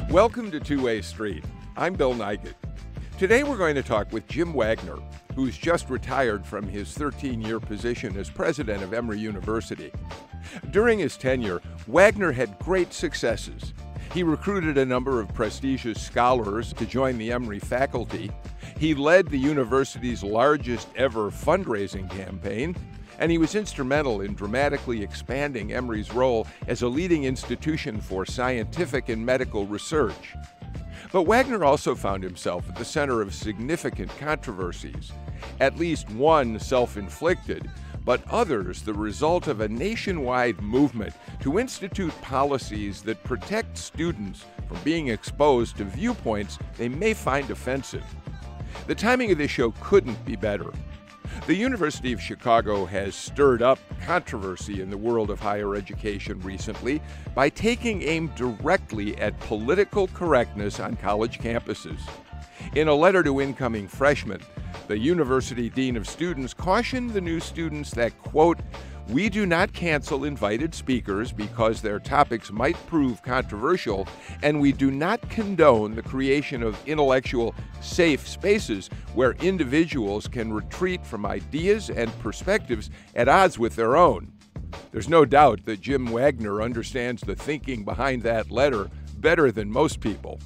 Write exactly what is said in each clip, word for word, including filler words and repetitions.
Welcome to Two-Way Street. I'm Bill Nigut. Today we're going to talk with Jim Wagner, who's just retired from his thirteen-year position as president of Emory University. During his tenure, Wagner had great successes. He recruited a number of prestigious scholars to join the Emory faculty. He led the university's largest ever fundraising campaign, and he was instrumental in dramatically expanding Emory's role as a leading institution for scientific and medical research. But Wagner also found himself at the center of significant controversies, at least one self-inflicted, but others the result of a nationwide movement to institute policies that protect students from being exposed to viewpoints they may find offensive. The timing of this show couldn't be better. The University of Chicago has stirred up controversy in the world of higher education recently by taking aim directly at political correctness on college campuses. In a letter to incoming freshmen, the University Dean of Students cautioned the new students that, quote, "We do not cancel invited speakers because their topics might prove controversial, and we do not condone the creation of intellectual safe spaces where individuals can retreat from ideas and perspectives at odds with their own." There's no doubt that Jim Wagner understands the thinking behind that letter better than most people.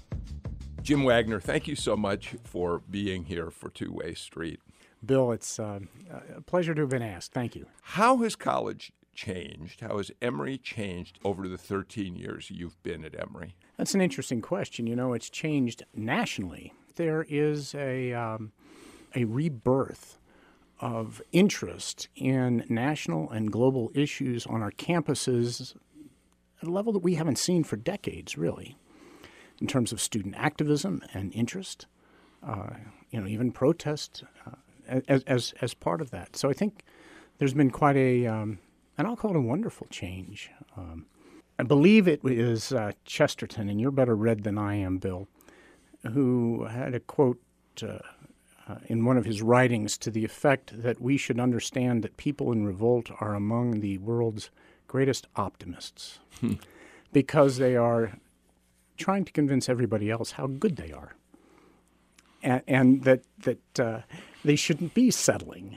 Jim Wagner, thank you so much for being here for Two-Way Street. Bill, it's uh, a pleasure to have been asked. Thank you. How has college changed? How has Emory changed over the thirteen years you've been at Emory? That's an interesting question. You know, it's changed nationally. There is a, um, a rebirth of interest in national and global issues on our campuses at a level that we haven't seen for decades, really, in terms of student activism and interest, uh, you know, even protest uh, as, as as part of that. So I think there's been quite a, um, and I'll call it a wonderful change. Um, I believe it is uh, Chesterton, and you're better read than I am, Bill, who had a quote uh, uh, in one of his writings to the effect that we should understand that people in revolt are among the world's greatest optimists because they are trying to convince everybody else how good they are, and, and that that uh, they shouldn't be settling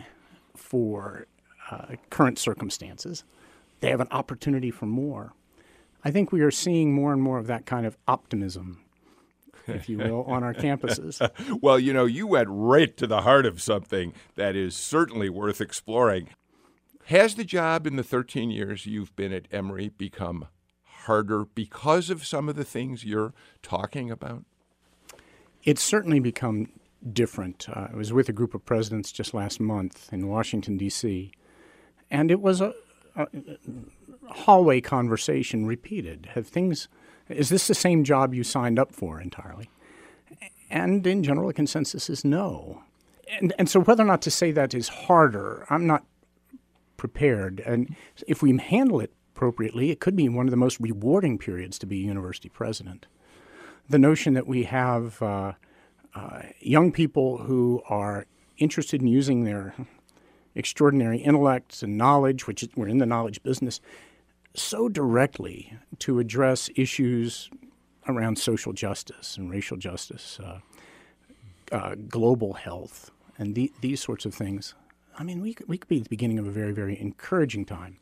for uh, current circumstances. They have an opportunity for more. I think we are seeing more and more of that kind of optimism, if you will, on our campuses. Well, you know, you went right to the heart of something that is certainly worth exploring. Has the job in the thirteen years you've been at Emory become harder because of some of the things you're talking about? It's certainly become different. Uh, I was with a group of presidents just last month in Washington, D C, and it was a, a hallway conversation repeated. Have things, is this the same job you signed up for entirely? And in general, the consensus is no. And, and so whether or not to say that is harder, I'm not prepared. And if we handle it appropriately, it could be one of the most rewarding periods to be a university president. The notion that we have uh, uh, young people who are interested in using their extraordinary intellects and knowledge, which is, we're in the knowledge business, so directly to address issues around social justice and racial justice, uh, uh, global health, and the, these sorts of things. I mean, we could, we could be at the beginning of a very, very encouraging time.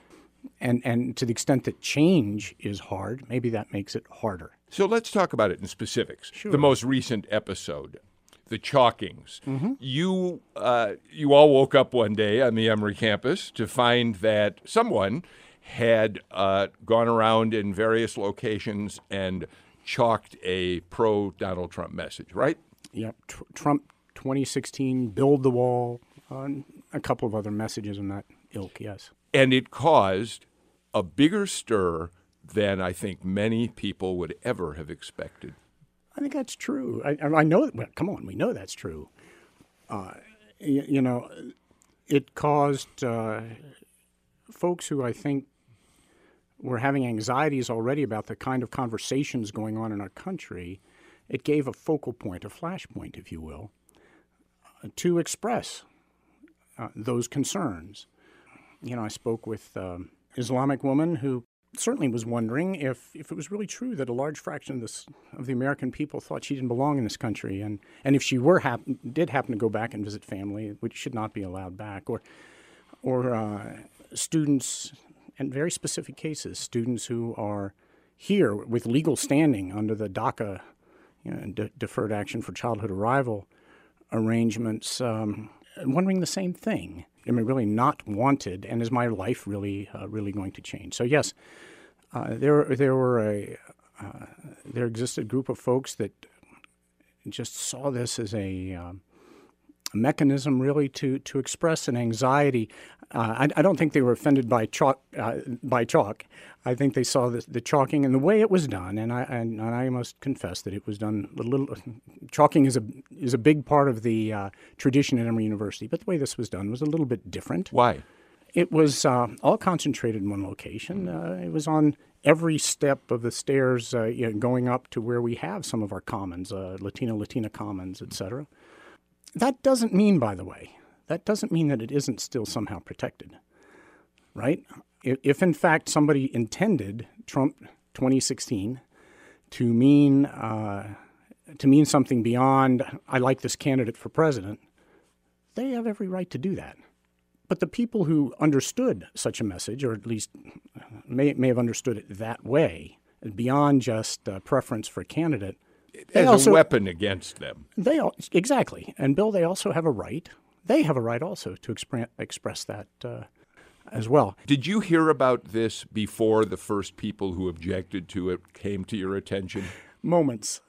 And and to the extent that change is hard, maybe that makes it harder. So let's talk about it in specifics. Sure. The most recent episode, the chalkings. Mm-hmm. You uh, you all woke up one day on the Emory campus to find that someone had uh, gone around in various locations and chalked a pro-Donald Trump message, right? Yep. Tr- Trump twenty sixteen, build the wall, uh, a couple of other messages in that ilk, yes. And it caused a bigger stir than I think many people would ever have expected. I think that's true. I, I know, well, come on, we know that's true. Uh, you, you know, it caused uh, folks who I think were having anxieties already about the kind of conversations going on in our country. It gave a focal point, a flashpoint, if you will, uh, to express uh, those concerns. You know, I spoke with an um, Islamic woman who certainly was wondering if, if it was really true that a large fraction of this of the American people thought she didn't belong in this country, and, and if she were hap- did happen to go back and visit family, which should not be allowed back, or or uh, students, and very specific cases, students who are here with legal standing under the DACA, you know, de- Deferred Action for Childhood Arrival arrangements, um, wondering the same thing. Am I really not wanted, and is my life really, uh, really going to change? So yes, uh, there there were a uh, there existed a group of folks that just saw this as a, um, a mechanism, really, to to express an anxiety. Uh, I, I don't think they were offended by chalk. Uh, by chalk, I think they saw the, the chalking and the way it was done, and I and, and I must confess that it was done a little. Chalking is a is a big part of the uh, tradition at Emory University, but the way this was done was a little bit different. Why? It was uh, all concentrated in one location. Uh, it was on every step of the stairs, uh, you know, going up to where we have some of our commons, uh, Latino, Latina commons, et cetera. That doesn't mean, by the way, that doesn't mean that it isn't still somehow protected, right? If, if in fact somebody intended Trump twenty sixteen to mean uh, to mean something beyond "I like this candidate for president," they have every right to do that. But the people who understood such a message, or at least may may have understood it that way, beyond just uh, preference for a candidate, as also, a weapon against them. They exactly, and Bill, they also have a right. They have a right also to expre- express that uh, as well. Did you hear about this before the first people who objected to it came to your attention? Moments.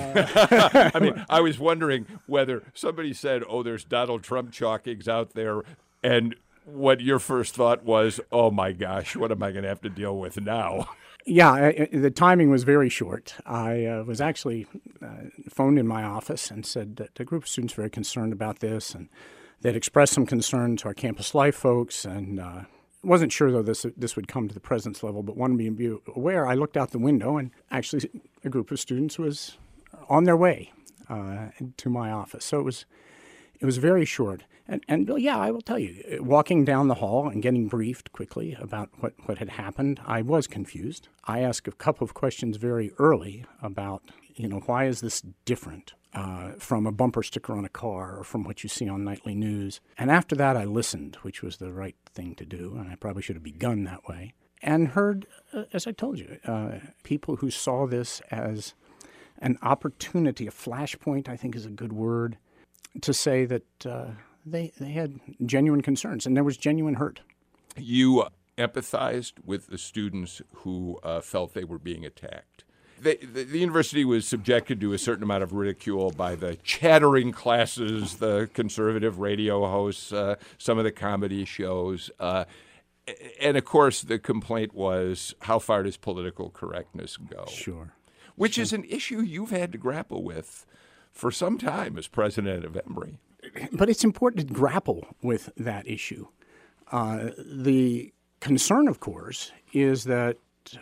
Uh. I mean, I was wondering whether somebody said, "Oh, there's Donald Trump chalkings out there," and what your first thought was, "Oh my gosh, what am I going to have to deal with now?" Yeah, I, the timing was very short. I uh, was actually uh, phoned in my office and said that a group of students were very concerned about this, and they'd expressed some concern to our campus life folks, and uh, wasn't sure, though, this this would come to the president's level, but wanted me to be aware. I looked out the window, and actually a group of students was on their way uh, to my office. So it was it was very short. And, and Bill, yeah, I will tell you, walking down the hall and getting briefed quickly about what, what had happened, I was confused. I asked a couple of questions very early about, you know, why is this different uh, from a bumper sticker on a car or from what you see on nightly news? And after that, I listened, which was the right thing to do, and I probably should have begun that way, and heard, uh, as I told you, uh, people who saw this as an opportunity, a flashpoint, I think is a good word, to say that uh, they they had genuine concerns, and there was genuine hurt. You empathized with the students who uh, felt they were being attacked. They, the, the university was subjected to a certain amount of ridicule by the chattering classes, the conservative radio hosts, uh, some of the comedy shows. Uh, and, of course, the complaint was, how far does political correctness go? Sure. Which sure. is an issue you've had to grapple with for some time as president of Emory. But it's important to grapple with that issue. Uh, the concern, of course, is that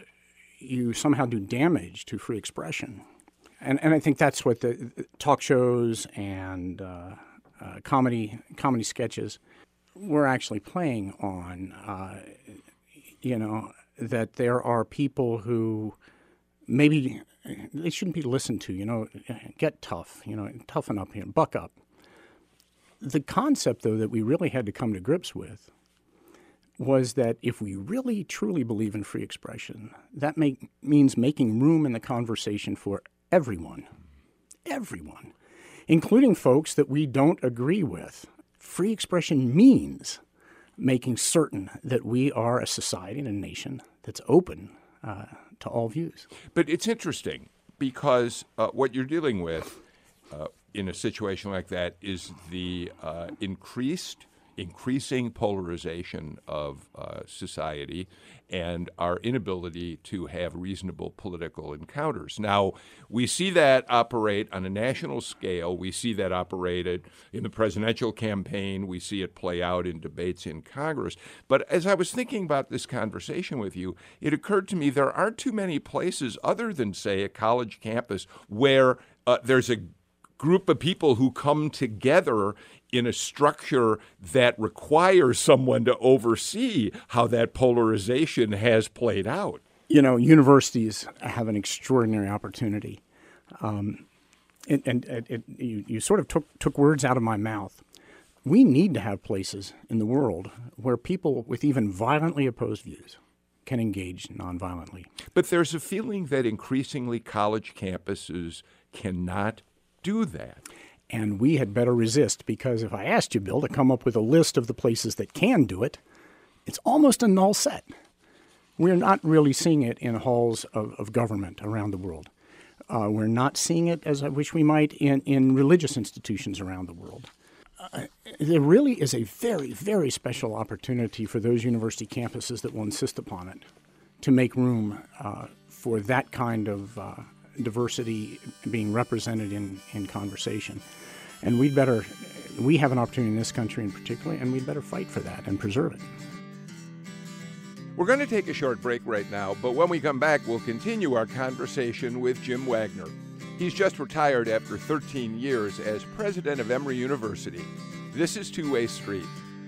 you somehow do damage to free expression. And and I think that's what the, the talk shows and uh, uh, comedy comedy sketches were actually playing on, uh, you know, that there are people who maybe they shouldn't be listened to, you know, get tough, you know, toughen up here, buck up. The concept, though, that we really had to come to grips with was that if we really, truly believe in free expression, that make, means making room in the conversation for everyone, everyone, including folks that we don't agree with. Free expression means making certain that we are a society and a nation that's open uh, to all views. But it's interesting because uh, what you're dealing with uh, in a situation like that is the uh, increased, increasing polarization of uh, society and our inability to have reasonable political encounters. Now, we see that operate on a national scale. We see that operated in the presidential campaign. We see it play out in debates in Congress. But as I was thinking about this conversation with you, it occurred to me there aren't too many places other than, say, a college campus where uh, there's a group of people who come together in a structure that requires someone to oversee how that polarization has played out. You know, universities have an extraordinary opportunity. Um, and and it, it, you, you sort of took, took words out of my mouth. We need to have places in the world where people with even violently opposed views can engage nonviolently. But there's a feeling that increasingly college campuses cannot do that. And we had better resist, because if I asked you, Bill, to come up with a list of the places that can do it, it's almost a null set. We're not really seeing it in halls of, of government around the world. Uh, we're not seeing it, as I wish we might, in, in religious institutions around the world. Uh, there really is a very, very special opportunity for those university campuses that will insist upon it to make room uh, for that kind of uh, diversity being represented in, in conversation. And we'd better, we have an opportunity in this country in particular, and we'd better fight for that and preserve it. We're going to take a short break right now, but when we come back, we'll continue our conversation with Jim Wagner. He's just retired after thirteen years as president of Emory University. This is Two-Way Street.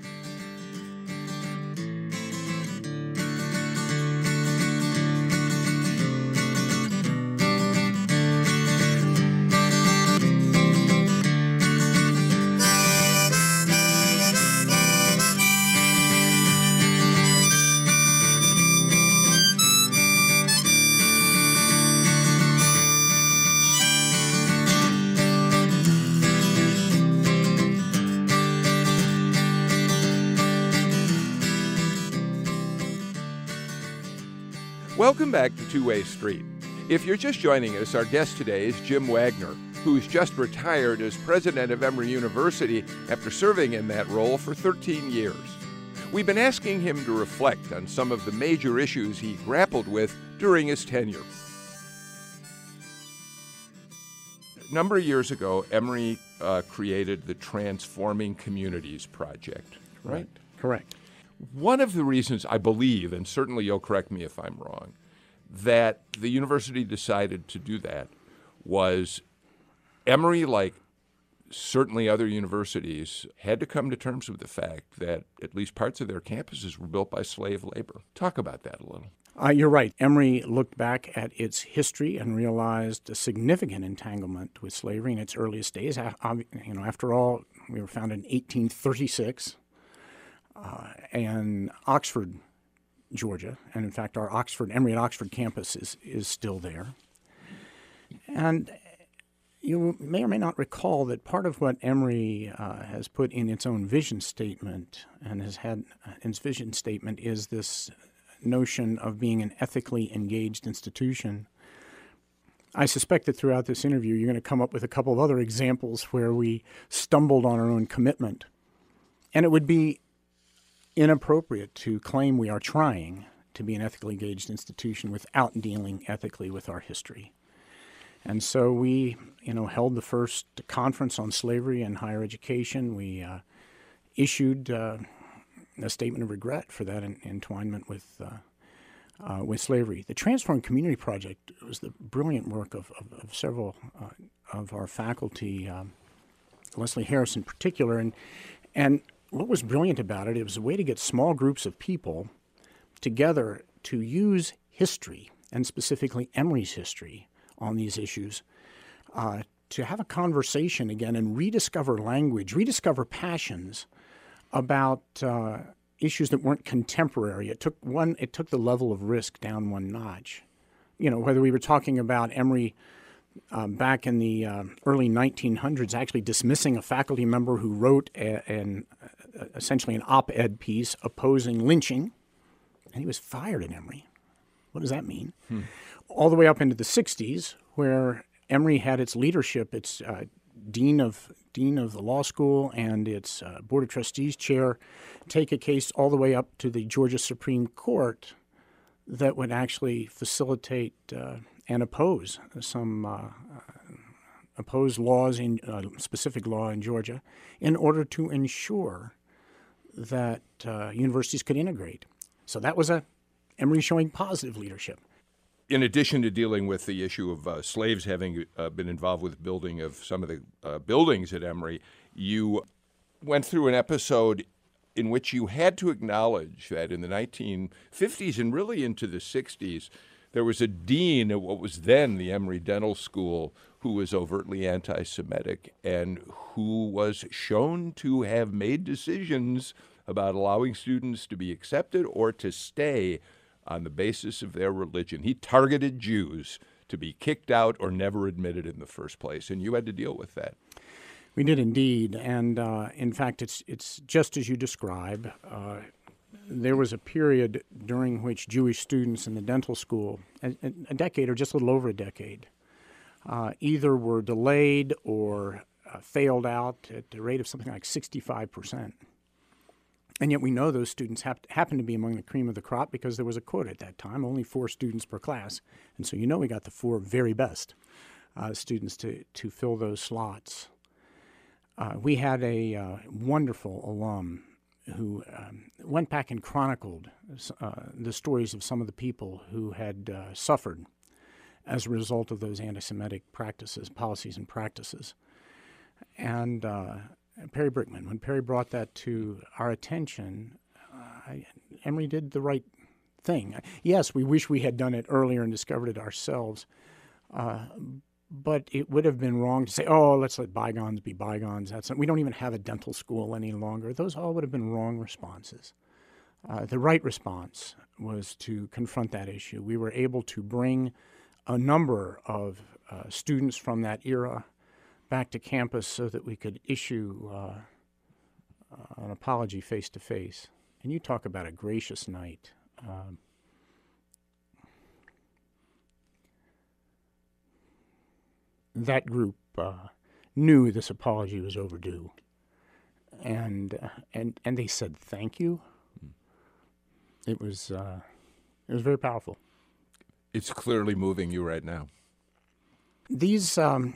Welcome back to Two-Way Street. If you're just joining us, our guest today is Jim Wagner, who's just retired as president of Emory University after serving in that role for thirteen years. We've been asking him to reflect on some of the major issues he grappled with during his tenure. A number of years ago, Emory uh, created the Transforming Communities Project, right? Right. Correct. One of the reasons I believe, and certainly you'll correct me if I'm wrong, that the university decided to do that was Emory, like certainly other universities, had to come to terms with the fact that at least parts of their campuses were built by slave labor. Talk about that a little. Uh, you're right. Emory looked back at its history and realized a significant entanglement with slavery in its earliest days. You know, after all, we were founded in eighteen thirty-six. Uh, and Oxford, Georgia, and in fact our Oxford, Emory at Oxford campus is, is still there. And you may or may not recall that part of what Emory uh, has put in its own vision statement and has had in its vision statement is this notion of being an ethically engaged institution. I suspect that throughout this interview you're going to come up with a couple of other examples where we stumbled on our own commitment. And it would be inappropriate to claim we are trying to be an ethically engaged institution without dealing ethically with our history. And so we, you know, held the first conference on slavery and higher education. We uh, issued uh, a statement of regret for that en- entwinement with uh, uh, with slavery. The Transforming Community Project was the brilliant work of, of, of several uh, of our faculty, um, Leslie Harris in particular, and and. What was brilliant about it, it was a way to get small groups of people together to use history, and specifically Emory's history on these issues, uh, to have a conversation again and rediscover language, rediscover passions about uh, issues that weren't contemporary. It took one. It took the level of risk down one notch. You know, whether we were talking about Emory Uh, back in the uh, early nineteen hundreds, actually dismissing a faculty member who wrote a, an, uh, essentially an op-ed piece opposing lynching, and he was fired at Emory. What does that mean? Hmm. All the way up into the sixties, where Emory had its leadership, its uh, dean of dean of the law school and its uh, board of trustees chair, take a case all the way up to the Georgia Supreme Court that would actually facilitate uh, and oppose some uh, oppose laws in uh, specific law in Georgia in order to ensure that uh, universities could integrate. So that was a Emory showing positive leadership. In addition to dealing with the issue of uh, slaves having uh, been involved with building of some of the uh, buildings at Emory, you went through an episode in which you had to acknowledge that in the nineteen fifties and really into the sixties, there was a dean of what was then the Emory Dental School who was overtly anti-Semitic and who was shown to have made decisions about allowing students to be accepted or to stay on the basis of their religion. He targeted Jews to be kicked out or never admitted in the first place, and you had to deal with that. We did indeed, and uh, in fact, it's it's just as you describe. Uh, there was a period during which Jewish students in the dental school, a, a decade or just a little over a decade, uh, either were delayed or uh, failed out at the rate of something like sixty-five percent. And yet we know those students hap- happened to be among the cream of the crop because there was a quota at that time, only four students per class. And so you know we got the four very best uh, students to, to fill those slots. Uh, we had a uh, wonderful alum who um, went back and chronicled uh, the stories of some of the people who had uh, suffered as a result of those anti-Semitic practices, policies and practices. And uh, Perry Brickman, when Perry brought that to our attention, uh, Emory did the right thing. Yes, we wish we had done it earlier and discovered it ourselves, uh, but it would have been wrong to say, oh, let's let bygones be bygones. That's not, we don't even have a dental school any longer. Those all would have been wrong responses. Uh, the right response was to confront that issue. We were able to bring a number of uh, students from that era back to campus so that we could issue uh, uh, an apology face-to-face. And you talk about a gracious night. Um, that group uh, knew this apology was overdue, and uh, and and they said thank you. It was uh, it was very powerful. It's clearly moving you right now. These. Um,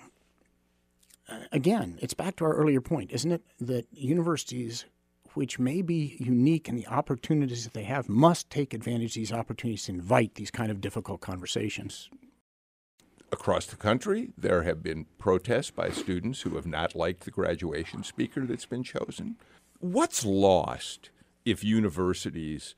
Again, it's back to our earlier point, isn't it? That universities, which may be unique in the opportunities that they have, must take advantage of these opportunities to invite these kind of difficult conversations. Across the country, there have been protests by students who have not liked the graduation speaker that's been chosen. What's lost if universities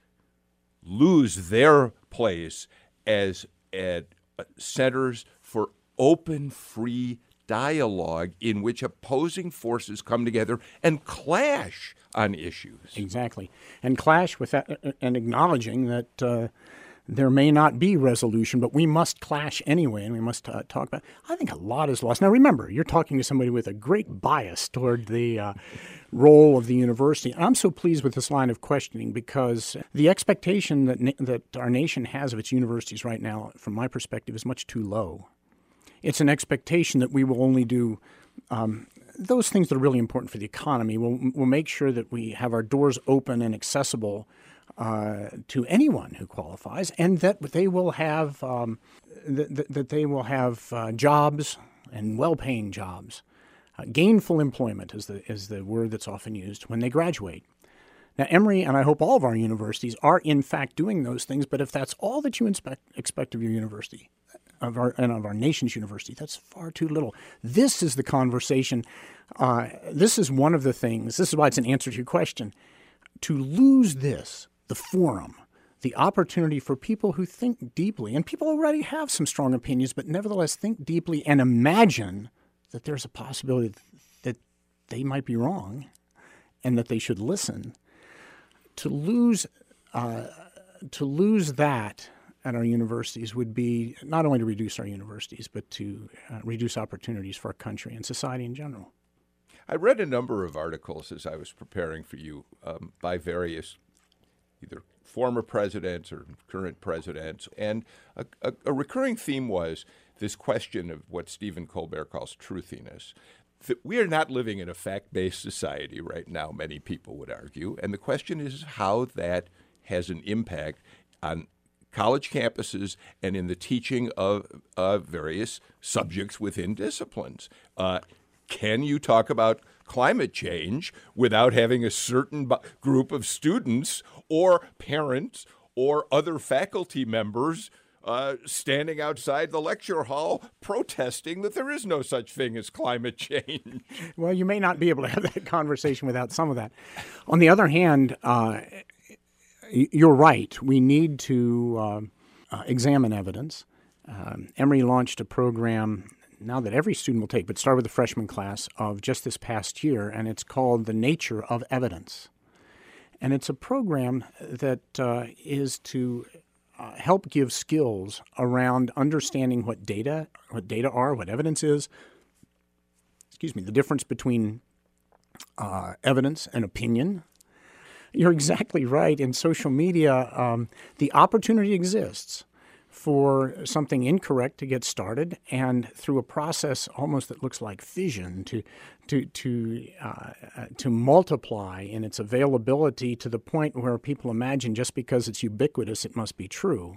lose their place as at centers for open, free dialogue in which opposing forces come together and clash on issues? Exactly. And clash with that, and acknowledging that uh, there may not be resolution, but we must clash anyway, and we must uh, talk about. I think a lot is lost. Now, remember, you're talking to somebody with a great bias toward the uh, role of the university. And I'm so pleased with this line of questioning because the expectation that na- that our nation has of its universities right now, from my perspective, is much too low. It's an expectation that we will only do um, those things that are really important for the economy. We'll, we'll make sure that we have our doors open and accessible uh, to anyone who qualifies, and that they will have um, th- th- that they will have uh, jobs and well-paying jobs. Uh, gainful employment is the is the word that's often used when they graduate. Now, Emory, and I hope all of our universities, are in fact doing those things. But if that's all that you expect, expect of your university, of our and of our nation's university, that's far too little. This is the conversation. Uh, this is one of the things. This is why it's an answer to your question. To lose this, the forum, the opportunity for people who think deeply, and people already have some strong opinions, but nevertheless think deeply and imagine that there's a possibility that they might be wrong and that they should listen. To lose, uh, to lose that at our universities would be not only to reduce our universities, but to uh, reduce opportunities for our country and society in general. I read a number of articles as I was preparing for you um, by various either former presidents or current presidents, and a, a, a recurring theme was this question of what Stephen Colbert calls truthiness. That we are not living in a fact-based society right now, many people would argue, and the question is how that has an impact on college campuses and in the teaching of, of various subjects within disciplines. Uh, can you talk about climate change without having a certain bu- group of students or parents or other faculty members uh, standing outside the lecture hall protesting that there is no such thing as climate change. Well, you may not be able to have that conversation without some of that. On the other hand, uh, you're right. We need to uh, uh, examine evidence. Um, Emory launched a program now that every student will take, but start with the freshman class of just this past year, and it's called The Nature of Evidence. And it's a program that uh, is to uh, help give skills around understanding what data, what data are, what evidence is, excuse me, the difference between uh, evidence and opinion. You're exactly right. In social media, um, the opportunity exists for something incorrect to get started, and through a process almost that looks like fission to to to uh, to multiply in its availability to the point where people imagine just because it's ubiquitous it must be true,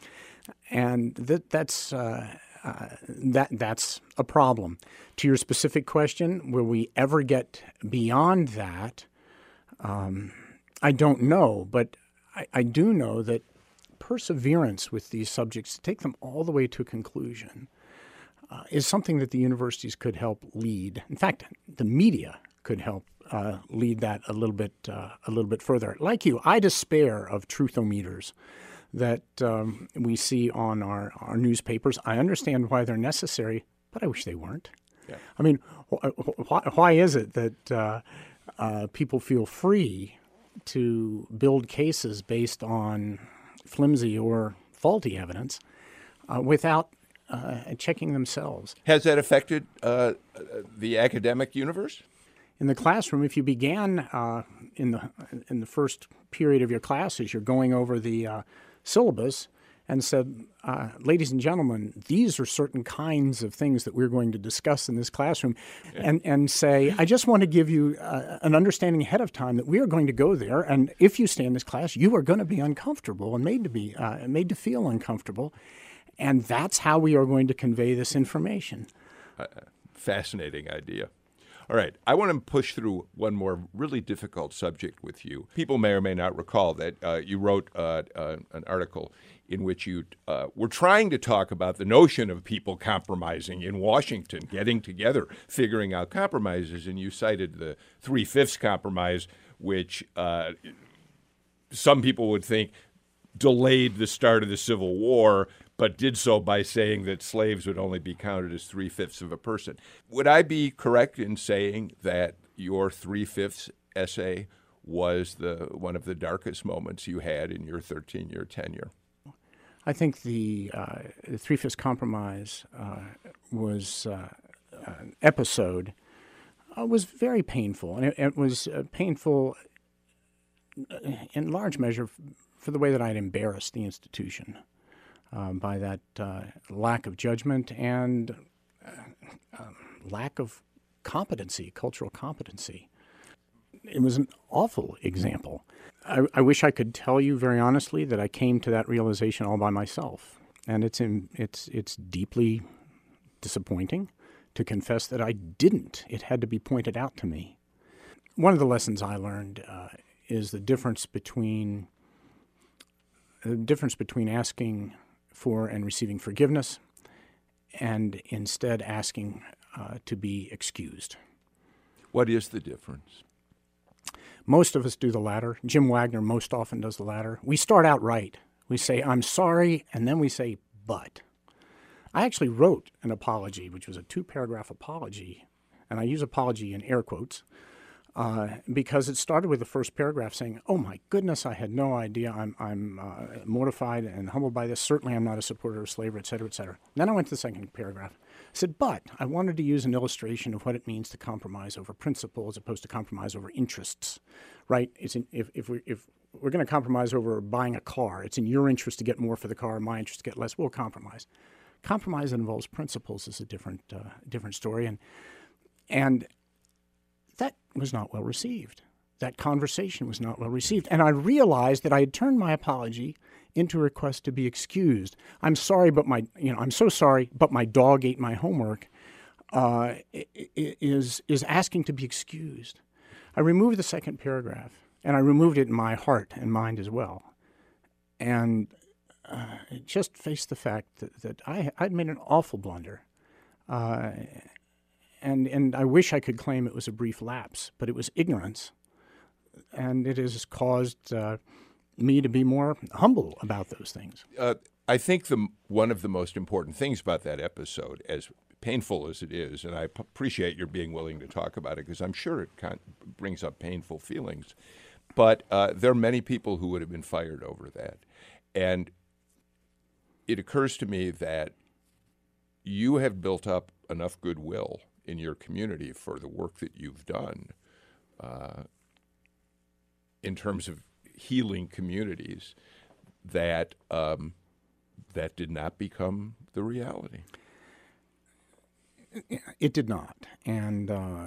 and that that's uh, uh, that that's a problem. To your specific question, will we ever get beyond that? Um, I don't know, but I, I do know that perseverance with these subjects, to take them all the way to a conclusion, uh, is something that the universities could help lead. In fact, the media could help uh, lead that a little bit uh, a little bit further. Like you, I despair of truthometers that um, we see on our, our newspapers. I understand why they're necessary, but I wish they weren't. Yeah. I mean, wh- wh- why is it that uh, uh, people feel free to build cases based on flimsy or faulty evidence uh, without uh, checking themselves? Has that affected uh, the academic universe? In the classroom, if you began uh, in the in the first period of your classes, you're going over the uh, syllabus and said, uh, ladies and gentlemen, these are certain kinds of things that we're going to discuss in this classroom, yeah. and, and say, I just want to give you uh, an understanding ahead of time that we are going to go there, and if you stay in this class, you are going to be uncomfortable and made to be uh, made to feel uncomfortable, and that's how we are going to convey this information. Uh, fascinating idea. All right, I want to push through one more really difficult subject with you. People may or may not recall that uh, you wrote uh, uh, an article in which you uh, were trying to talk about the notion of people compromising in Washington, getting together, figuring out compromises, and you cited the Three-Fifths Compromise, which uh, some people would think delayed the start of the Civil War, but did so by saying that slaves would only be counted as three-fifths of a person. Would I be correct in saying that your Three-Fifths essay was the one of the darkest moments you had in your thirteen-year tenure? I think the, uh, the Three-Fifths Compromise uh, was uh, an episode uh, was very painful, and it, it was uh, painful in large measure for the way that I'd embarrassed the institution uh, by that uh, lack of judgment and uh, uh, lack of competency, cultural competency. It was an awful example. I, I wish I could tell you very honestly that I came to that realization all by myself, and it's in, it's it's deeply disappointing to confess that I didn't. It had to be pointed out to me. One of the lessons I learned uh, is the difference between the difference between asking for and receiving forgiveness, and instead asking uh, to be excused. What is the difference? Most of us do the latter. Jim Wagner most often does the latter. We start out right. We say, I'm sorry, and then we say, but. I actually wrote an apology, which was a two-paragraph apology, and I use apology in air quotes, uh, because it started with the first paragraph saying, oh my goodness, I had no idea. I'm, I'm uh, mortified and humbled by this. Certainly I'm not a supporter of slavery, et cetera, et cetera. Then I went to the second paragraph. I said, but I wanted to use an illustration of what it means to compromise over principle as opposed to compromise over interests, right? It's in, if, if, we, if we're going to compromise over buying a car, it's in your interest to get more for the car, my interest to get less, we'll compromise. Compromise that involves principles is a different, uh, different story, and and that was not well received. That conversation was not well received, and I realized that I had turned my apology into a request to be excused. I'm sorry, but my, you know, I'm so sorry, but my dog ate my homework, uh, is, is asking to be excused. I removed the second paragraph, and I removed it in my heart and mind as well. And uh, just face the fact that, that I, I'd made an awful blunder. Uh, and, and I wish I could claim it was a brief lapse, but it was ignorance. And it has caused uh, me to be more humble about those things. Uh, I think the one of the most important things about that episode, as painful as it is, and I p- appreciate your being willing to talk about it because I'm sure it kind of brings up painful feelings, but uh, there are many people who would have been fired over that. And it occurs to me that you have built up enough goodwill in your community for the work that you've done uh, in terms of healing communities that um, that did not become the reality. It did not, and uh,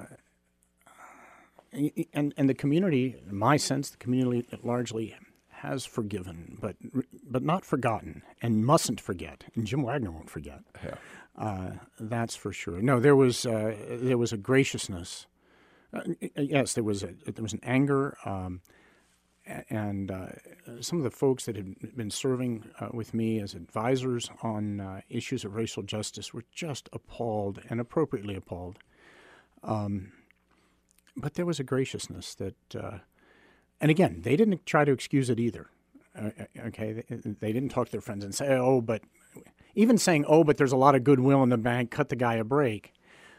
and and the community, in my sense, the community largely has forgiven, but but not forgotten, and mustn't forget. And Jim Wagner won't forget. Yeah. Uh, that's for sure. No, there was uh, there was a graciousness. Uh, yes, there was a there was an anger. Um, And uh, some of the folks that had been serving uh, with me as advisors on uh, issues of racial justice were just appalled, and appropriately appalled. Um, but there was a graciousness that, uh, and again, they didn't try to excuse it either. Uh, okay, they, they didn't talk to their friends and say, "Oh, but," even saying, "Oh, but there's a lot of goodwill in the bank. Cut the guy a break."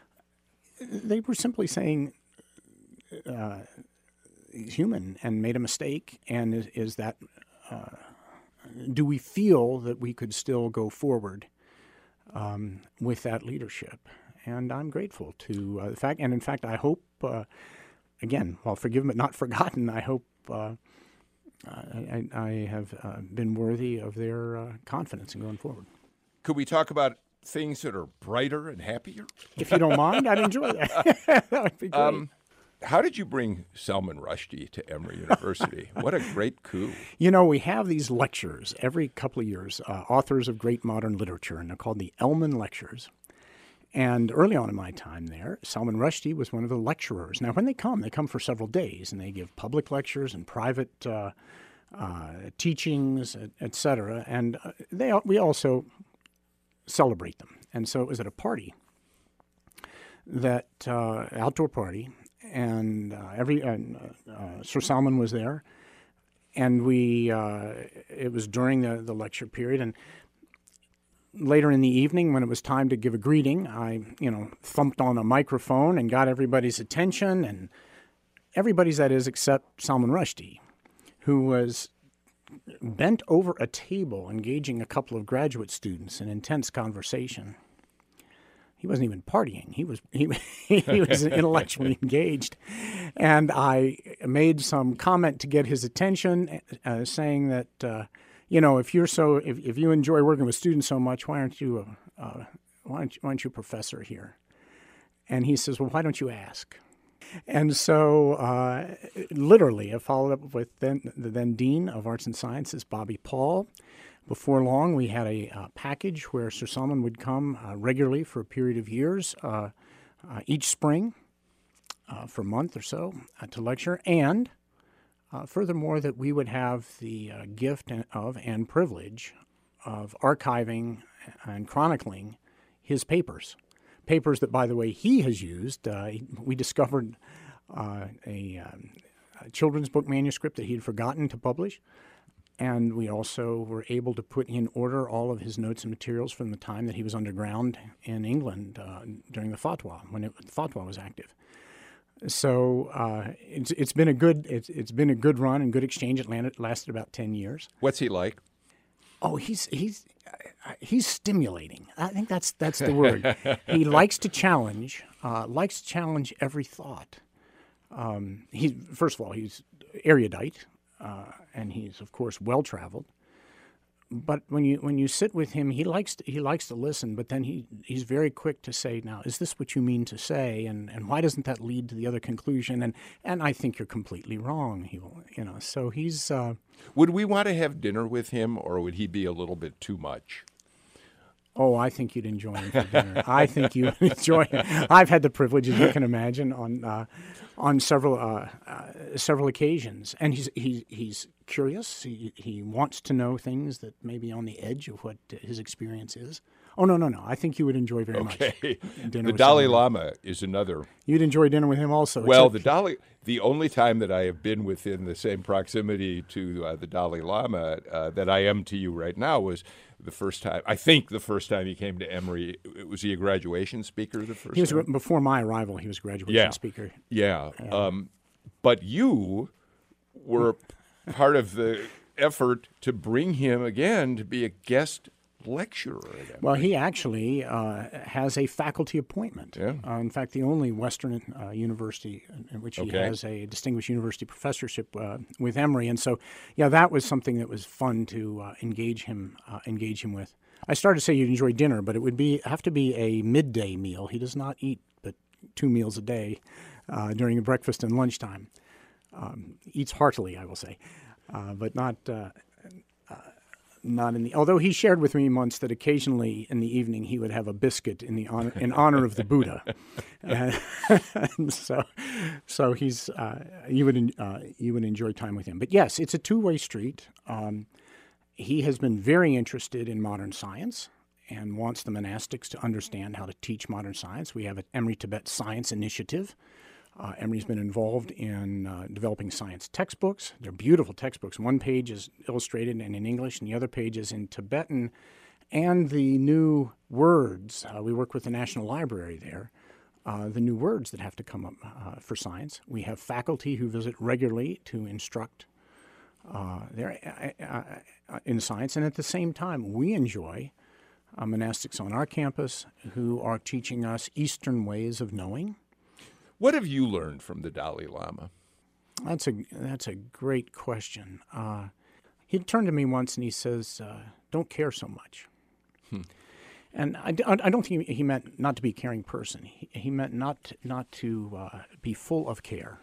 They were simply saying, Uh, he's human and made a mistake, and is, is that, uh, do we feel that we could still go forward um, with that leadership? And I'm grateful to uh, the fact, and in fact, I hope, uh, again, while forgiven but not forgotten, I hope uh, I, I have uh, been worthy of their uh, confidence in going forward. Could we talk about things that are brighter and happier? If you don't mind, I'd enjoy that. That would be great. Um, How did you bring Salman Rushdie to Emory University? What a great coup. You know, we have these lectures every couple of years, uh, authors of great modern literature, and they're called the Elman Lectures. And early on in my time there, Salman Rushdie was one of the lecturers. Now, when they come, they come for several days, and they give public lectures and private uh, uh, teachings, et, et cetera. And uh, they we also celebrate them. And so it was at a party, that uh, outdoor party, and uh, every uh, uh, Sir Salman was there, and we uh, it was during the, the lecture period, and later in the evening when it was time to give a greeting, I you know thumped on a microphone and got everybody's attention, and everybody's, that is, except Salman Rushdie, who was bent over a table engaging a couple of graduate students in intense conversation. He wasn't even partying. He was he, he was intellectually engaged. And I made some comment to get his attention, uh, saying that, uh, you know, if you're so if, if you enjoy working with students so much, why aren't you a, uh, why aren't you, why aren't you a professor here? And he says, well, why don't you ask? And so, uh, literally, I followed up with then, the then Dean of Arts and Sciences, Bobby Paul. Before long, we had a uh, package where Sir Salman would come uh, regularly for a period of years, uh, uh, each spring, uh, for a month or so, uh, to lecture. And uh, furthermore, that we would have the uh, gift of and privilege of archiving and chronicling his papers. Papers that, by the way, he has used. Uh, we discovered uh, a, um, a children's book manuscript that he had forgotten to publish. And we also were able to put in order all of his notes and materials from the time that he was underground in England uh, during the Fatwa, when it, Fatwa was active. So uh, it's it's been a good it's it's been a good run and good exchange. It landed, lasted about ten years. What's he like? Oh, he's he's he's stimulating. I think that's that's the word. He likes to challenge. Uh, likes to challenge every thought. Um, he first of all, he's erudite. Uh, and he's, of course, well-traveled. But when you when you sit with him, he likes to, he likes to listen. But then he he's very quick to say, "Now, is this what you mean to say? And and why doesn't that lead to the other conclusion? And and I think you're completely wrong." He will, you know. So he's. Uh, would we want to have dinner with him, or would he be a little bit too much? Oh, I think you'd enjoy him for dinner. I think you would enjoy him. I've had the privilege, as you can imagine, on uh, on several uh, uh, several occasions, and he's he, he's curious. He he wants to know things that may be on the edge of what his experience is. Oh no no no! I think you would enjoy very okay. much. The Dalai Lama is another. You'd enjoy dinner with him also. Well, except... the Dalai. The only time that I have been within the same proximity to uh, the Dalai Lama uh, that I am to you right now was the first time. I think the first time he came to Emory. Was he a graduation speaker the first He was time? Before my arrival. He was a graduation yeah. speaker. Yeah. yeah. Um, but you were part of the effort to bring him again to be a guest lecturer at Emory. Well, he actually uh, has a faculty appointment. Yeah. Uh, in fact, the only Western uh, university in which he okay. has a distinguished university professorship uh, with Emory, and so yeah, that was something that was fun to uh, engage him uh, engage him with. I started to say you'd enjoy dinner, but it would be have to be a midday meal. He does not eat but two meals a day uh, during the breakfast and lunchtime. Um, eats heartily, I will say, uh, but not. Uh, uh, Not in the. Although he shared with me once that occasionally in the evening he would have a biscuit in the honor in honor of the Buddha, and so so he's uh, you would uh, you would enjoy time with him. But yes, it's a two way street. Um, he has been very interested in modern science and wants the monastics to understand how to teach modern science. We have an Emory Tibet Science Initiative. Uh, Emory's been involved in uh, developing science textbooks. They're beautiful textbooks. One page is illustrated and in English, and the other page is in Tibetan. And the new words, uh, we work with the National Library there, uh, the new words that have to come up uh, for science. We have faculty who visit regularly to instruct uh, there uh, uh, in science. And at the same time, we enjoy uh, monastics on our campus who are teaching us Eastern ways of knowing. What have you learned from the Dalai Lama? That's a that's a great question. Uh, he turned to me once and he says, uh, "Don't care so much." Hmm. And I, I don't think he meant not to be a caring person. He, he meant not not to uh, be full of care.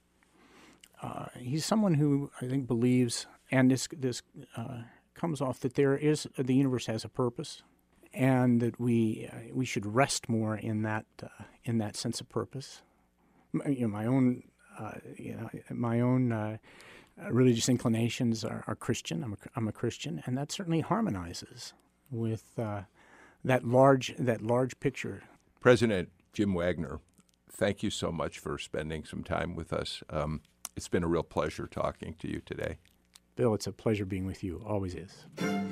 Uh, he's someone who I think believes, and this this uh, comes off that there is the universe has a purpose, and that we uh, we should rest more in that uh, in that sense of purpose. You know, my own, uh, you know, my own uh, religious inclinations are, are Christian. I'm a, I'm a Christian, and that certainly harmonizes with uh, that large that large picture. President Jim Wagner, thank you so much for spending some time with us. Um, it's been a real pleasure talking to you today. Bill, it's a pleasure being with you. Always is.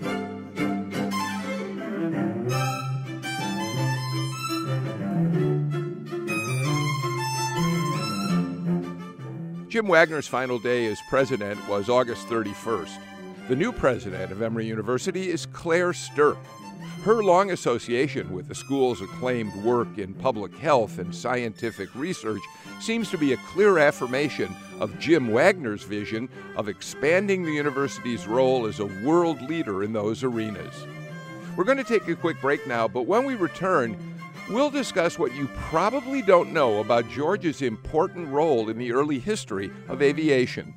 Jim Wagner's final day as president was August thirty-first. The new president of Emory University is Claire Stirk. Her long association with the school's acclaimed work in public health and scientific research seems to be a clear affirmation of Jim Wagner's vision of expanding the university's role as a world leader in those arenas. We're going to take a quick break now, but when we return, we'll discuss what you probably don't know about Georgia's important role in the early history of aviation.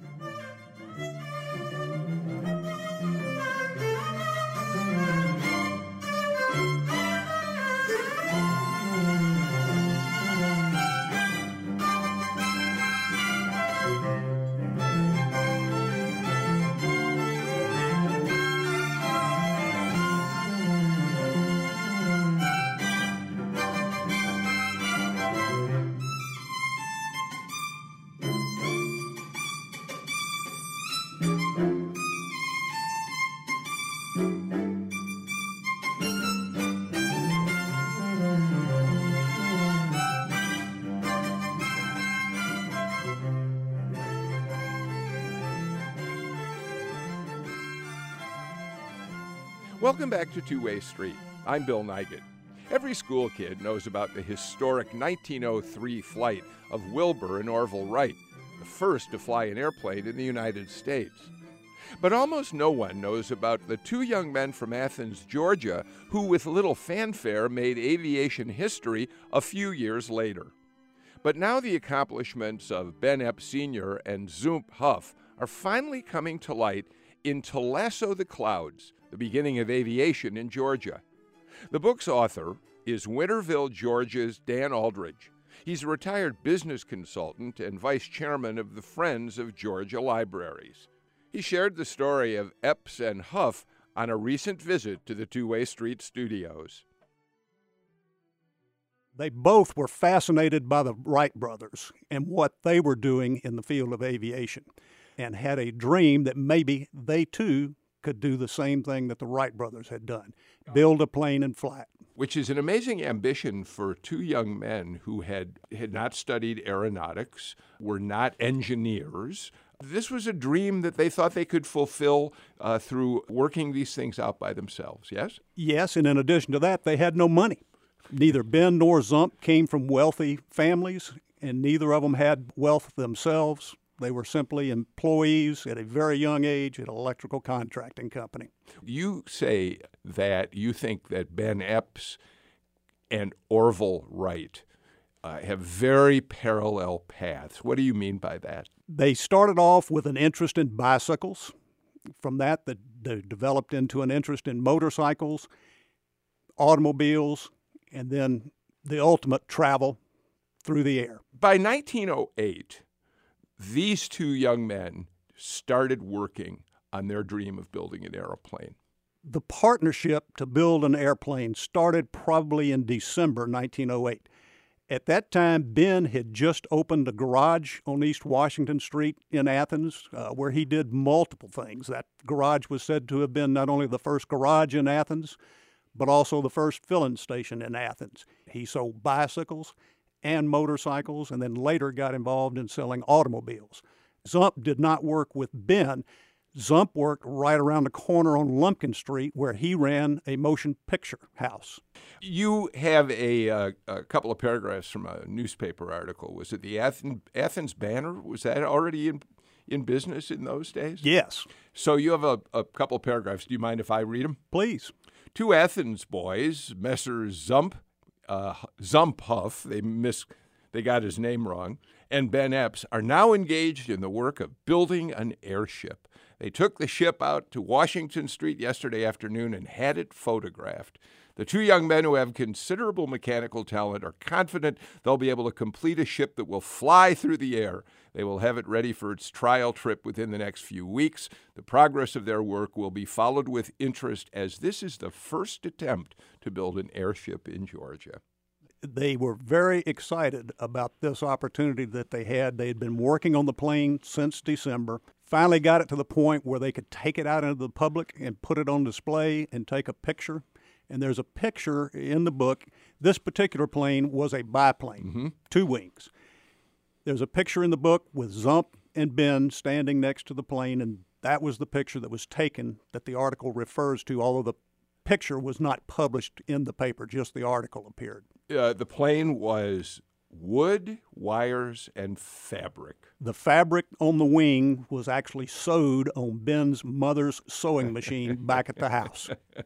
Welcome back to Two-Way Street. I'm Bill Nigut. Every school kid knows about the historic nineteen oh three flight of Wilbur and Orville Wright, the first to fly an airplane in the United States. But almost no one knows about the two young men from Athens, Georgia, who with little fanfare made aviation history a few years later. But now the accomplishments of Ben Epp Senior and Zoomp Huff are finally coming to light in To Lasso the Clouds, the beginning of aviation in Georgia. The book's author is Winterville, Georgia's Dan Aldridge. He's a retired business consultant and vice chairman of the Friends of Georgia Libraries. He shared the story of Epps and Huff on a recent visit to the Two-Way Street studios. They both were fascinated by the Wright brothers and what they were doing in the field of aviation, and had a dream that maybe they too could do the same thing that the Wright brothers had done, build a plane and fly it. Which is an amazing ambition for two young men who had, had not studied aeronautics, were not engineers. This was a dream that they thought they could fulfill uh, through working these things out by themselves, yes? Yes, and in addition to that, they had no money. Neither Ben nor Zump came from wealthy families, and neither of them had wealth themselves. They were simply employees at a very young age at an electrical contracting company. You say that you think that Ben Epps and Orville Wright uh, have very parallel paths. What do you mean by that? They started off with an interest in bicycles. From that, they developed into an interest in motorcycles, automobiles, and then the ultimate travel through the air. By nineteen oh eight, these two young men started working on their dream of building an airplane. The partnership to build an airplane started probably in December nineteen oh eight. At that time, Ben had just opened a garage on East Washington Street in Athens, uh, where he did multiple things. That garage was said to have been not only the first garage in Athens, but also the first filling station in Athens. He sold bicycles and motorcycles, and then later got involved in selling automobiles. Zump did not work with Ben. Zump worked right around the corner on Lumpkin Street, where he ran a motion picture house. You have a, uh, a couple of paragraphs from a newspaper article. Was it the Athens, Athens Banner? Was that already in, in business in those days? Yes. So you have a, a couple of paragraphs. Do you mind if I read them? Please. Two Athens boys, Messrs. Zump, uh, Zump Huff, they miss, they got his name wrong, and Ben Epps are now engaged in the work of building an airship. They took the ship out to Washington Street yesterday afternoon and had it photographed. The two young men, who have considerable mechanical talent, are confident they'll be able to complete a ship that will fly through the air. They will have it ready for its trial trip within the next few weeks. The progress of their work will be followed with interest, as this is the first attempt to build an airship in Georgia. They were very excited about this opportunity that they had. They had been working on the plane since December, finally got it to the point where they could take it out into the public and put it on display and take a picture. And there's a picture in the book. This particular plane was a biplane, mm-hmm. two wings. There's a picture in the book with Zump and Ben standing next to the plane, and that was the picture that was taken that the article refers to, although the picture was not published in the paper, just the article appeared. Uh, the plane was wood, wires, and fabric. The fabric on the wing was actually sewed on Ben's mother's sewing machine back at the house.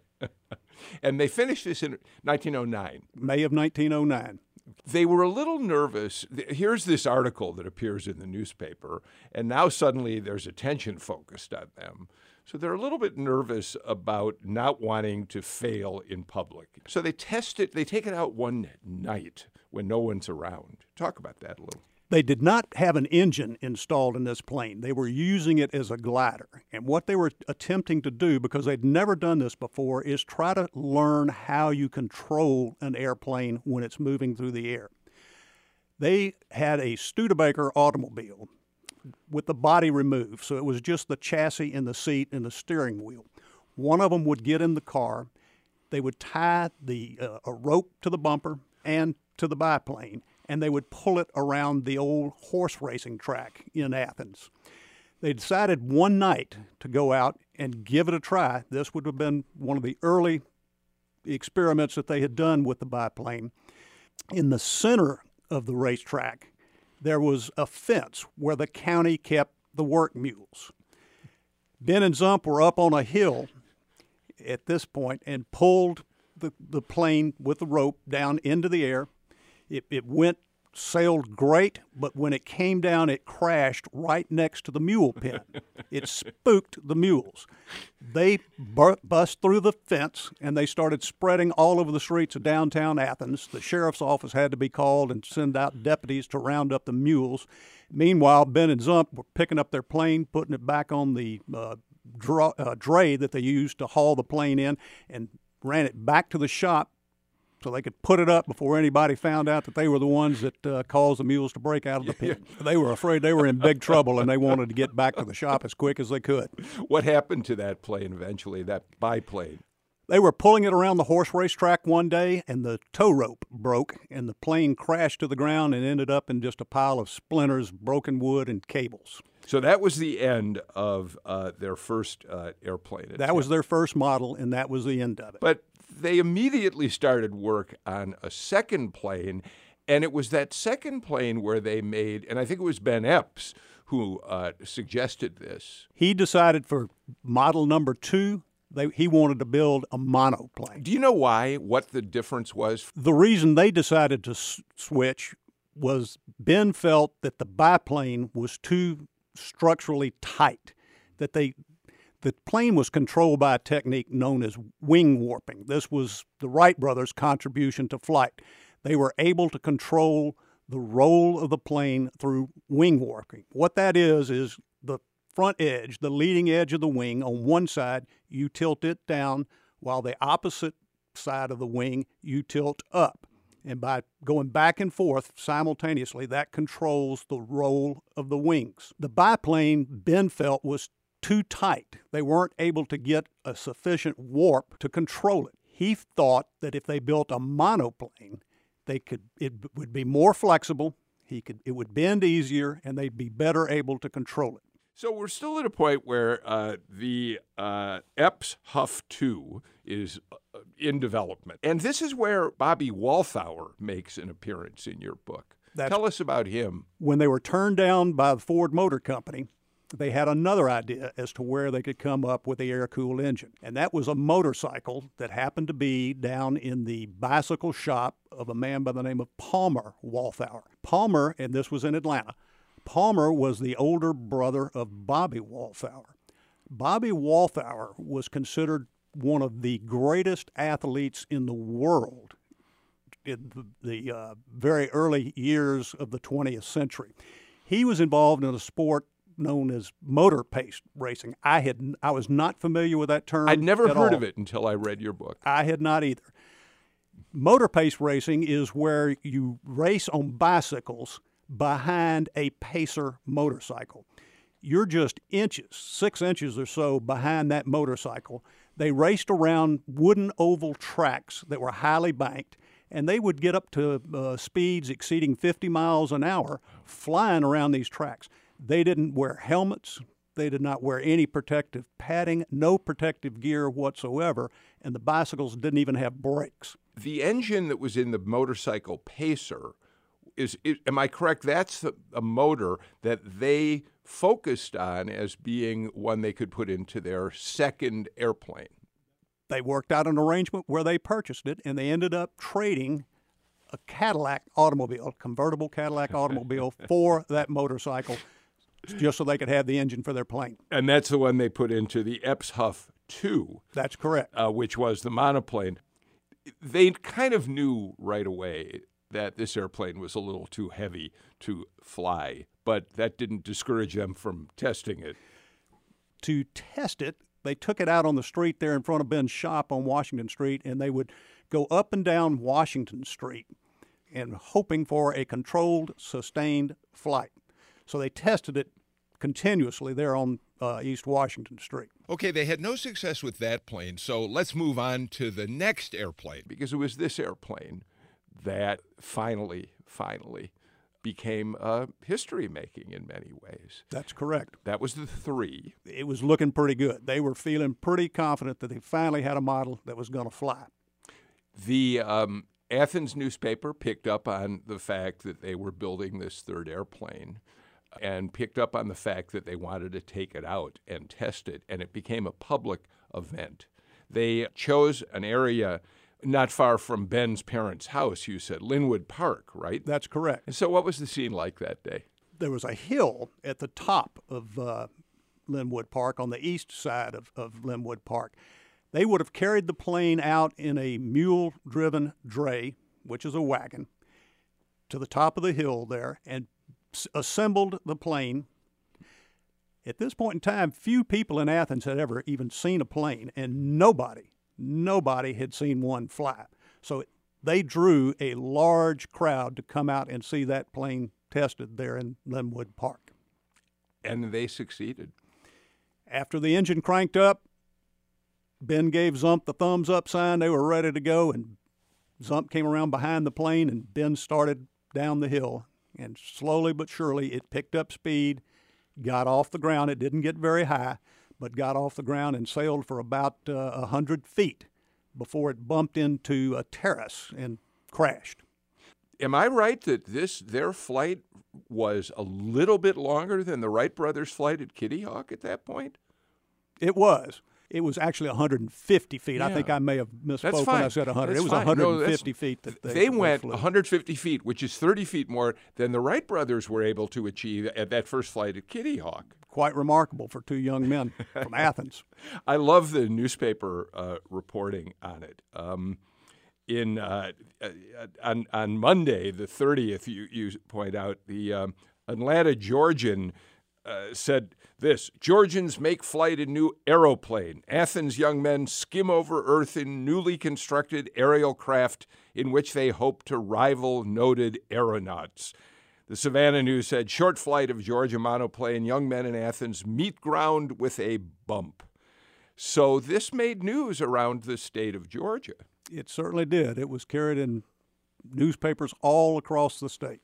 And they finished this in nineteen oh nine. May of nineteen oh nine. They were a little nervous. Here's this article that appears in the newspaper, and now suddenly there's attention focused on them. So they're a little bit nervous about not wanting to fail in public. So they test it, they take it out one night when no one's around. Talk about that a little. They did not have an engine installed in this plane. They were using it as a glider. And what they were attempting to do, because they'd never done this before, is try to learn how you control an airplane when it's moving through the air. They had a Studebaker automobile with the body removed, so it was just the chassis and the seat and the steering wheel. One of them would get in the car. They would tie the uh, a rope to the bumper and to the biplane, and they would pull it around the old horse racing track in Athens. They decided one night to go out and give it a try. This would have been one of the early experiments that they had done with the biplane. In the center of the racetrack, there was a fence where the county kept the work mules. Ben and Zump were up on a hill at this point and pulled the, the plane with the rope down into the air. It, it went sailed great, but when it came down, it crashed right next to the mule pen. It spooked the mules. They bur- bust through the fence, and they started spreading all over the streets of downtown Athens. The sheriff's office had to be called and send out deputies to round up the mules. Meanwhile, Ben and Zump were picking up their plane, putting it back on the uh, dra- uh, dray that they used to haul the plane in, and ran it back to the shop so they could put it up before anybody found out that they were the ones that uh, caused the mules to break out of the pen. They were afraid they were in big trouble, and they wanted to get back to the shop as quick as they could. What happened to that plane eventually, that biplane? They were pulling it around the horse race track one day, and the tow rope broke, and the plane crashed to the ground and ended up in just a pile of splinters, broken wood, and cables. So that was the end of uh, their first uh, airplane attempt. That was their first model, and that was the end of it. But they immediately started work on a second plane, and it was that second plane where they made, and I think it was Ben Epps who uh, suggested this. He decided for model number two, they, he wanted to build a monoplane. Do you know why, what the difference was? The reason they decided to s- switch was Ben felt that the biplane was too structurally tight, that they the plane was controlled by a technique known as wing warping. This was the Wright brothers' contribution to flight. They were able to control the roll of the plane through wing warping. What that is, is the front edge, the leading edge of the wing, on one side, you tilt it down, while the opposite side of the wing, you tilt up. And by going back and forth simultaneously, that controls the roll of the wings. The biplane, Ben felt, was too tight. They weren't able to get a sufficient warp to control it. He thought that if they built a monoplane, they could it would be more flexible, he could it would bend easier, and they'd be better able to control it. So we're still at a point where uh, the uh, Epps Huff two is uh, in development. And this is where Bobby Walthour makes an appearance in your book. That's, Tell us about him. When they were turned down by the Ford Motor Company, they had another idea as to where they could come up with the air-cooled engine. And that was a motorcycle that happened to be down in the bicycle shop of a man by the name of Palmer Walthour. Palmer, and this was in Atlanta, Palmer was the older brother of Bobby Walthour. Bobby Walthour was considered one of the greatest athletes in the world in the, the uh, very early years of the twentieth century. He was involved in a sport known as motor pace racing. I had I was not familiar with that term. I'd never at heard all. of it until I read your book. I had not either. Motor pace racing is where you race on bicycles behind a pacer motorcycle. You're just inches, six inches or so behind that motorcycle. They raced around wooden oval tracks that were highly banked, and they would get up to uh, speeds exceeding fifty miles an hour flying around these tracks. They didn't wear helmets. They did not wear any protective padding, no protective gear whatsoever, and the bicycles didn't even have brakes. The engine that was in the motorcycle Pacer, is, is am I correct? That's the, a motor that they focused on as being one they could put into their second airplane. They worked out an arrangement where they purchased it, and they ended up trading a Cadillac automobile, a convertible Cadillac automobile, for that motorcycle, just so they could have the engine for their plane. And that's the one they put into the Epps Huff two. That's correct. Uh, which was the monoplane. They kind of knew right away that this airplane was a little too heavy to fly, but that didn't discourage them from testing it. To test it, they took it out on the street there in front of Ben's shop on Washington Street, and they would go up and down Washington Street and hoping for a controlled, sustained flight. So they tested it continuously there on uh, East Washington Street. Okay, they had no success with that plane, so let's move on to the next airplane, because it was this airplane that finally, finally became uh, history-making in many ways. That's correct. That was the three. It was looking pretty good. They were feeling pretty confident that they finally had a model that was going to fly. The um, Athens newspaper picked up on the fact that they were building this third airplane and picked up on the fact that they wanted to take it out and test it, and it became a public event. They chose an area not far from Ben's parents' house, you said, Linwood Park, right? That's correct. And so what was the scene like that day? There was a hill at the top of uh, Linwood Park, on the east side of, of Linwood Park. They would have carried the plane out in a mule-driven dray, which is a wagon, to the top of the hill there and s- assembled the plane. At this point in time, few people in Athens had ever even seen a plane, and nobody, nobody had seen one fly. So they drew a large crowd to come out and see that plane tested there in Linwood Park. And they succeeded. After the engine cranked up, Ben gave Zump the thumbs up sign. They were ready to go, and Zump came around behind the plane, and Ben started down the hill. And slowly but surely, it picked up speed, got off the ground. It didn't get very high, but got off the ground and sailed for about uh, one hundred feet before it bumped into a terrace and crashed. Am I right that this their flight was a little bit longer than the Wright brothers' flight at Kitty Hawk at that point? It was. It was actually one hundred fifty feet. Yeah. I think I may have That's misspoke fine. when I said one hundred. That's it was fine. one hundred No, fifty that's- feet that they, They went flew. one hundred fifty feet, which is thirty feet more than the Wright brothers were able to achieve at that first flight at Kitty Hawk. Quite remarkable for two young men from Athens. I love the newspaper uh, reporting on it. Um, in uh, uh, on on Monday, the thirtieth, you you point out the um, Atlanta Georgian uh, said this: Georgians make flight in new aeroplane. Athens young men skim over Earth in newly constructed aerial craft in which they hope to rival noted aeronauts. The Savannah News said, short flight of Georgia monoplane, young men in Athens meet ground with a bump. So this made news around the state of Georgia. It certainly did. It was carried in newspapers all across the state.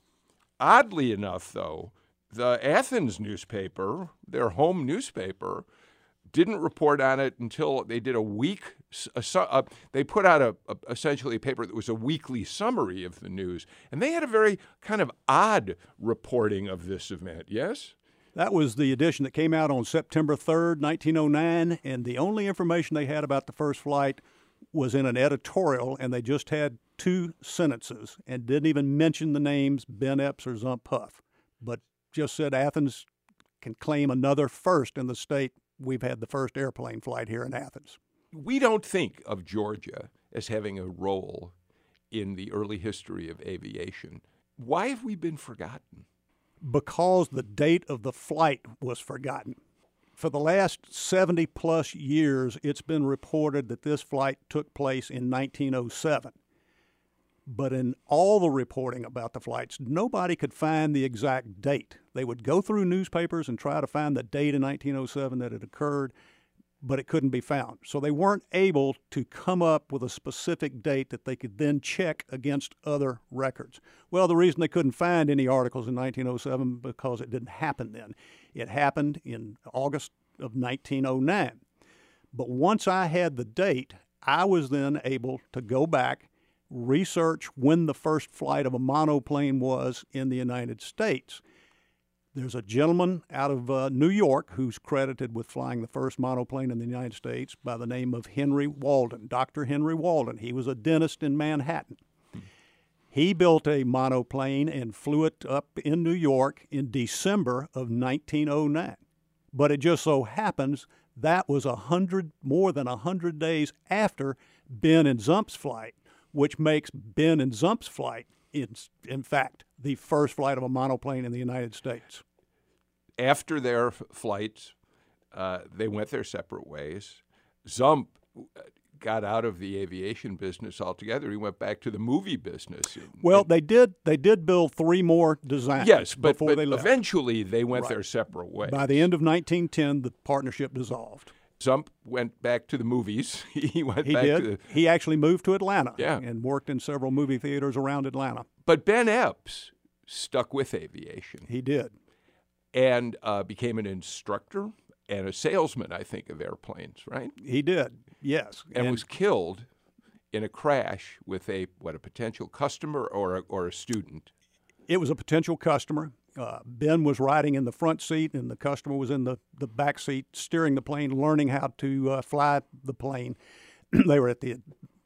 Oddly enough, though, the Athens newspaper, their home newspaper, didn't report on it until they did a week. A, a, they put out a, a essentially a paper that was a weekly summary of the news, and they had a very kind of odd reporting of this event. Yes, that was the edition that came out on September third, nineteen oh nine, and the only information they had about the first flight was in an editorial, and they just had two sentences and didn't even mention the names Ben Epps or Zump Huff, but just said Athens can claim another first in the state. We've had the first airplane flight here in Athens. We don't think of Georgia as having a role in the early history of aviation. Why have we been forgotten? Because the date of the flight was forgotten. For the last seventy plus years, it's been reported that this flight took place in nineteen oh seven. But in all the reporting about the flights, nobody could find the exact date. They would go through newspapers and try to find the date in nineteen oh seven that it occurred, but it couldn't be found. So they weren't able to come up with a specific date that they could then check against other records. Well, the reason they couldn't find any articles in nineteen oh seven because it didn't happen then. It happened in August of nineteen oh nine. But once I had the date, I was then able to go back, research when the first flight of a monoplane was in the United States. There's a gentleman out of uh, New York who's credited with flying the first monoplane in the United States by the name of Henry Walden, Doctor Henry Walden. He was a dentist in Manhattan. He built a monoplane and flew it up in New York in December of nineteen oh nine. But it just so happens that was a hundred, more than a hundred days after Ben and Zump's flight, which makes Ben and Zump's flight, in, in fact, the first flight of a monoplane in the United States. After their f- flights, uh, they went their separate ways. Zump got out of the aviation business altogether. He went back to the movie business. Well, they did. They did build three more designs. Yes, but, before but they left. eventually they went Right. their separate ways. By the end of nineteen ten, the partnership dissolved. Zump went back to the movies. he went He back did. to the. He actually moved to Atlanta Yeah. and worked in several movie theaters around Atlanta. But Ben Epps stuck with aviation He did. and uh, became an instructor and a salesman, I think, of airplanes, right? He did. Yes. And, was killed in a crash with a what a potential customer or a, or a student. It was a potential customer. Uh, Ben was riding in the front seat, and the customer was in the, the back seat, steering the plane, learning how to uh, fly the plane. They were at the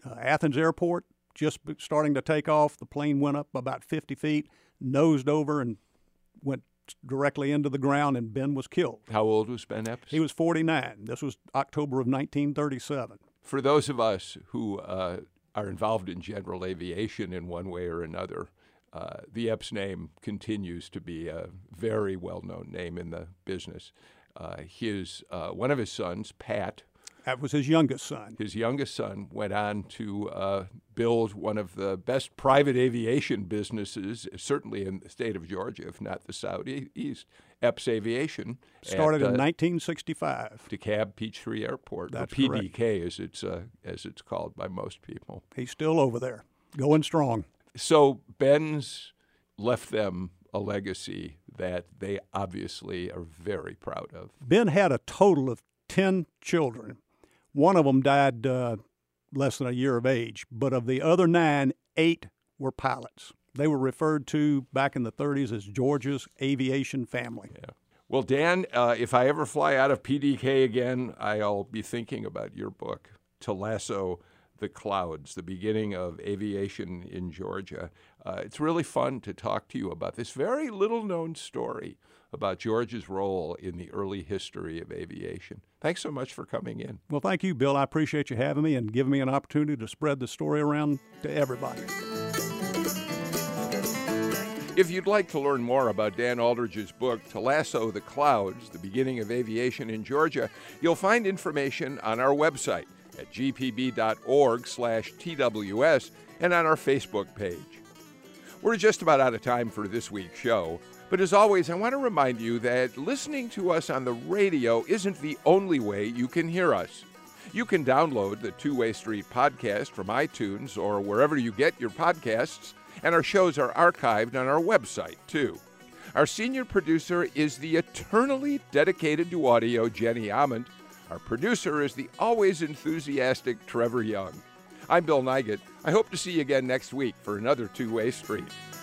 uh, Athens Airport, just starting to take off. The plane went up about fifty feet, nosed over, and went directly into the ground, and Ben was killed. How old was Ben Epps? He was forty-nine. This was October of nineteen thirty-seven. For those of us who uh, are involved in general aviation in one way or another, uh, the Epps name continues to be a very well-known name in the business. Uh, his uh, one of his sons, Pat, that was his youngest son. His youngest son went on to uh, build one of the best private aviation businesses, certainly in the state of Georgia, if not the Southeast, Epps Aviation. Started at, in uh, nineteen sixty-five. DeKalb Peachtree Airport, That's or P D K correct. as it's, uh, as it's called by most people. He's still over there, going strong. So Ben's left them a legacy that they obviously are very proud of. Ben had a total of ten children. One of them died uh, less than a year of age, but of the other nine, eight were pilots. They were referred to back in the thirties as Georgia's aviation family. Yeah. Well, Dan, uh, if I ever fly out of P D K again, I'll be thinking about your book, To Lasso the Clouds, the beginning of aviation in Georgia. Uh, it's really fun to talk to you about this very little-known story about Georgia's role in the early history of aviation. Thanks so much for coming in. Well, thank you, Bill. I appreciate you having me and giving me an opportunity to spread the story around to everybody. If you'd like to learn more about Dan Aldridge's book, To Lasso the Clouds, the beginning of aviation in Georgia, you'll find information on our website at g p b dot org slash T W S and on our Facebook page. We're just about out of time for this week's show, but as always, I want to remind you that listening to us on the radio isn't the only way you can hear us. You can download the Two-Way Street podcast from iTunes or wherever you get your podcasts, and our shows are archived on our website, too. Our senior producer is the eternally dedicated to audio, Jenny Amond. Our producer is the always enthusiastic Trevor Young. I'm Bill Nigut. I hope to see you again next week for another Two-Way Street.